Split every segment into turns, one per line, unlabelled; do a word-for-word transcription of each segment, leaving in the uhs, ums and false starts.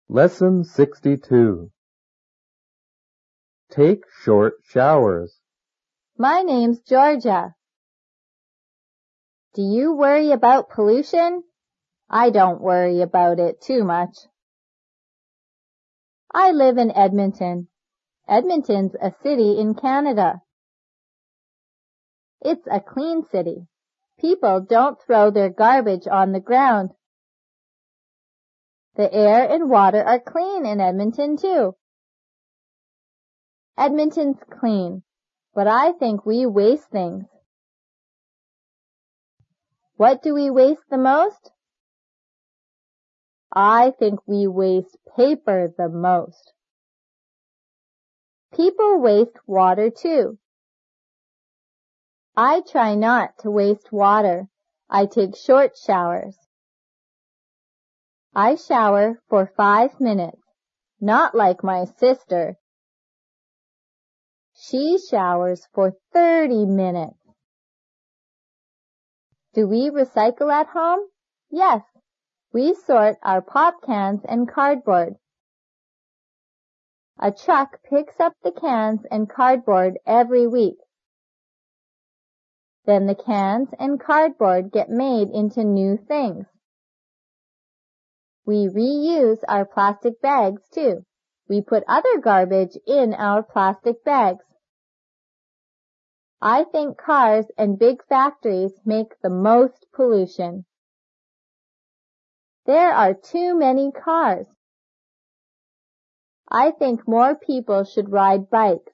Lesson sixty-two. Take short showers.
My name's Georgia. Do you worry about pollution? I don't worry about it too much. I live in Edmonton. Edmonton's a city in Canada. It's a clean city. People don't throw their garbage on the ground. The air and water are clean in Edmonton too. Edmonton's clean, but I think we waste things. What do we waste the most? I think we waste paper the most. People waste water too. I try not to waste water. I take short showers. I shower for five minutes, not like my sister. She showers for thirty minutes. Do we recycle at home? Yes. We sort our pop cans and cardboard. A truck picks up the cans and cardboard every week. Then the cans and cardboard get made into new things. We reuse our plastic bags too. We put other garbage in our plastic bags. I think cars and big factories make the most pollution. There are too many cars. I think more people should ride bikes.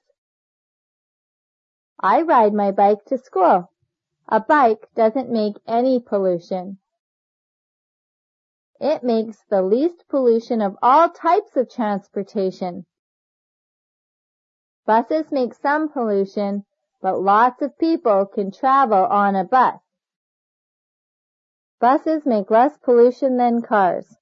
I ride my bike to school. A bike doesn't make any pollution. It makes the least pollution of all types of transportation. Buses make some pollution, but lots of people can travel on a bus. Buses make less pollution than cars.